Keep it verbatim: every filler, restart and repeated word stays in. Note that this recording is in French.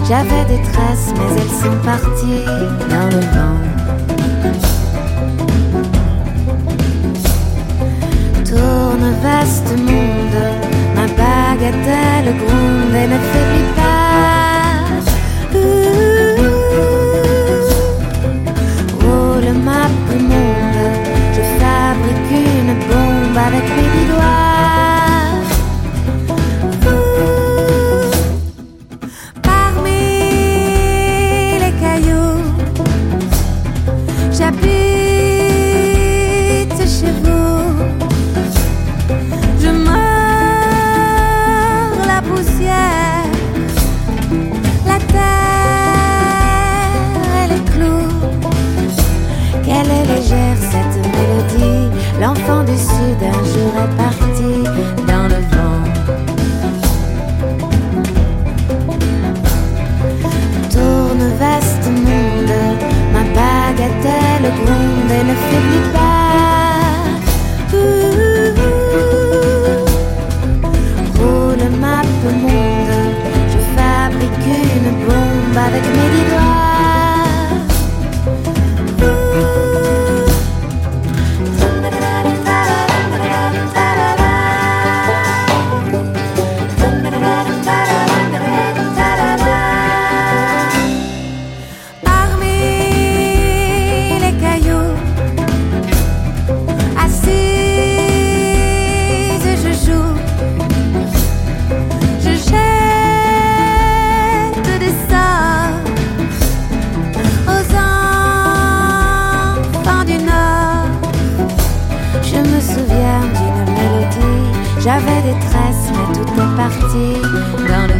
J'avais des traces, mais elles sont parties dans le vent. Tourne vaste monde, ma bagatelle gronde et ne faiblit pas. Ouh, roule ma plus monde, je fabrique une bombe avec mes dix doigts. Ouh, parmi les cailloux, j'habite chez vous. Je mords la poussière, la terre et les clous. Quelle est légère cette mélodie, l'enfant du sud un jour est parti dans le vent. Tourne vaste monde, ma bagatelle gronde et ne faiblit pas. Ouh, roule ma peu monde, je fabrique une bombe avec mes dix doigts. Parmi les cailloux, assise je joue, je jette des sorts aux enfants du Nord. Je me souviens d'une mélodie, j'avais des tresses mais tout est parti dans le